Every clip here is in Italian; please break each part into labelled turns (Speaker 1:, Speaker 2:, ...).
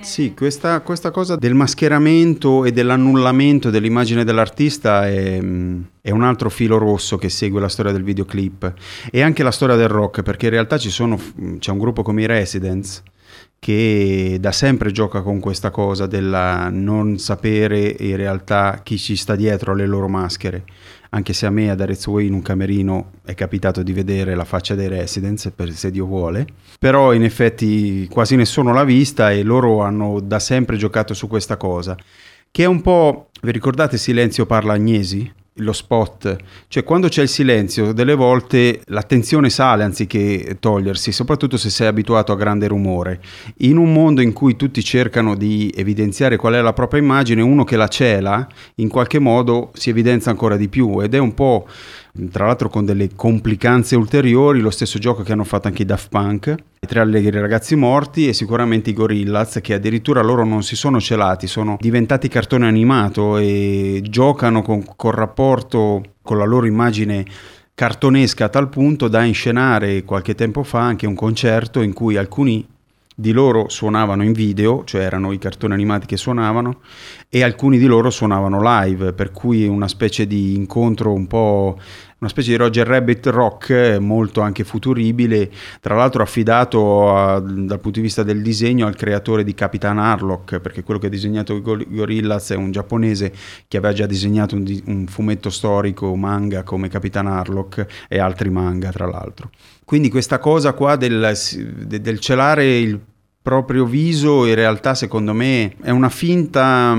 Speaker 1: Sì, questa cosa del mascheramento e dell'annullamento dell'immagine dell'artista è un altro filo rosso che segue la storia del videoclip e anche la storia del rock, perché in realtà c'è un gruppo come i Residents che da sempre gioca con questa cosa della non sapere in realtà chi ci sta dietro alle loro maschere, anche se a me ad Arezzo in un camerino è capitato di vedere la faccia dei Residents, se Dio vuole, però in effetti quasi nessuno l'ha vista e loro hanno da sempre giocato su questa cosa, che è un po', vi ricordate Silenzio parla Agnesi? Lo spot, cioè quando c'è il silenzio delle volte l'attenzione sale anziché togliersi, soprattutto se sei abituato a grande rumore. In un mondo in cui tutti cercano di evidenziare qual è la propria immagine, uno che la cela in qualche modo si evidenzia ancora di più, ed è un po', tra l'altro con delle complicanze ulteriori, lo stesso gioco che hanno fatto anche i Daft Punk, i Tre allegri ragazzi morti, e sicuramente i Gorillaz, che addirittura loro non si sono celati, sono diventati cartone animato e giocano col rapporto con la loro immagine cartonesca a tal punto da inscenare qualche tempo fa anche un concerto in cui alcuni di loro suonavano in video, cioè erano i cartoni animati che suonavano, e alcuni di loro suonavano live, per cui una specie di incontro un po', una specie di Roger Rabbit rock molto anche futuribile, tra l'altro affidato dal punto di vista del disegno al creatore di Capitan Harlock, perché quello che ha disegnato i Gorillaz è un giapponese che aveva già disegnato un fumetto storico manga come Capitan Harlock e altri manga tra l'altro. Quindi questa cosa qua del celare il proprio viso in realtà secondo me è una finta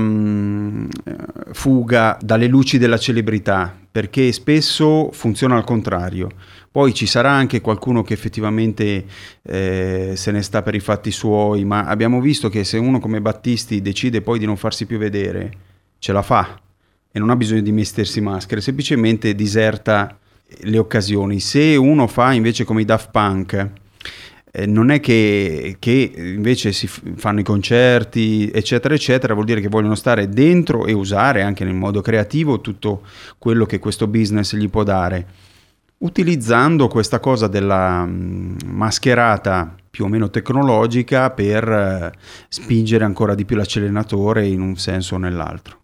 Speaker 1: fuga dalle luci della celebrità, perché spesso funziona al contrario. Poi ci sarà anche qualcuno che effettivamente se ne sta per i fatti suoi, ma abbiamo visto che se uno come Battisti decide poi di non farsi più vedere, ce la fa e non ha bisogno di mettersi maschere, semplicemente diserta le occasioni. Se uno fa invece come i Daft Punk, non è che invece si fanno i concerti eccetera eccetera, vuol dire che vogliono stare dentro e usare anche nel modo creativo tutto quello che questo business gli può dare, utilizzando questa cosa della mascherata più o meno tecnologica per spingere ancora di più l'acceleratore in un senso o nell'altro.